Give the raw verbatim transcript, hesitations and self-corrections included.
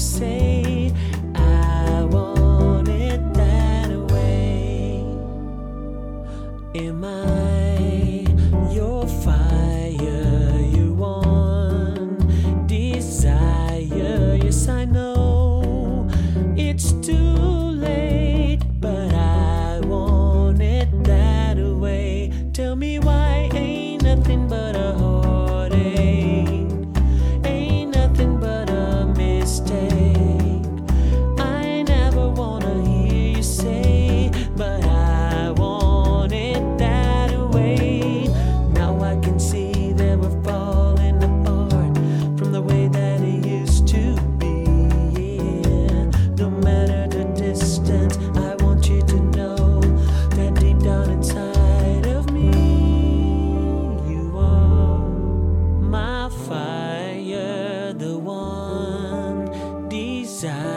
say I want it that way. Am I your fire, your one desire? Yes, I know it's too late, but I want it that way. Tell me why ain't nothing but a heartache, ain't nothing but a mistake. I never wanna hear you say, but I want it that way. Now I can see that we're falling apart from the way that it used to be. Yeah. No matter the distance, I want you to know that deep down inside of me, you are my fire, the one desire.